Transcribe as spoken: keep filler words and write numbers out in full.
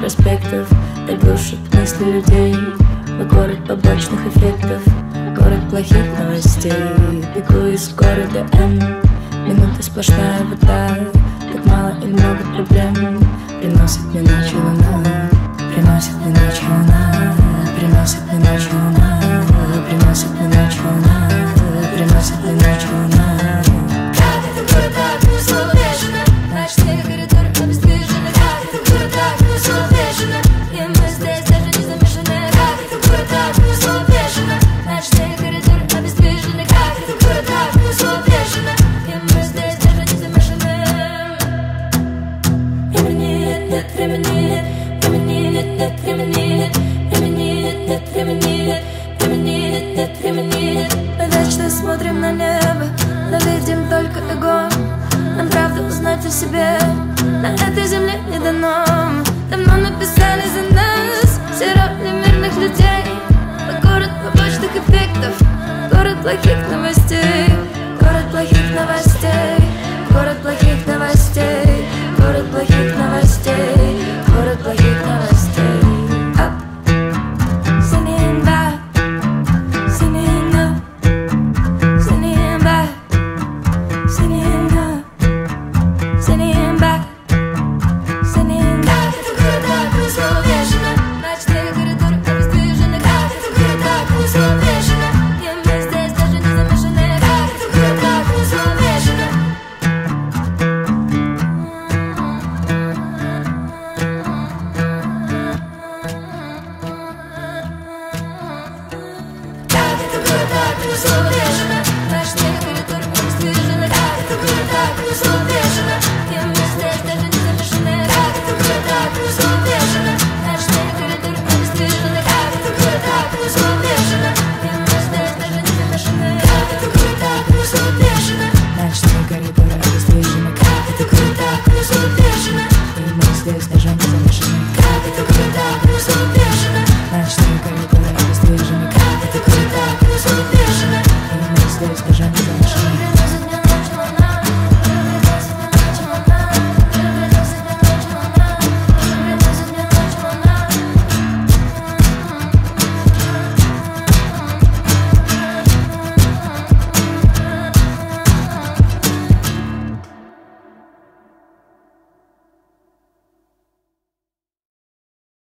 проспектов и глушит мысли людей. Мы город побочных эффектов, город плохих новостей. Бегу из города Н, минута сплошная вода. Так мало и много проблем приносит мне ночью луна. Приносит мне ночью луна. Приносит мне ночью луна. Приносит мне ночью луна. Приносит мне ночью луна. Как это город так условлено? Ночные коридоры обездвижены. Как это город так условлено? И мы здесь даже не замешаны. Как это город так условлено? Ночные коридоры обездвижены. Как это город так условлено? И мы здесь даже не замешаны. Времени нет, нет, времени нет. Времени нет, нет, времени нет. Времени нет, нет, времени нет. Времени нет, нет, времени нет. Мы вечно смотрим на небо, но видим только огонь. Нам правду узнать о себе на этой земле не дано. Давно написали за нас все роли мирных людей. Мы город побочных эффектов, город плохих новостей. Город плохих новостей, город плохих новостей. Город плохих новостей, город плохих новостей. Up, singing back, singing up, singing back, singing up, singing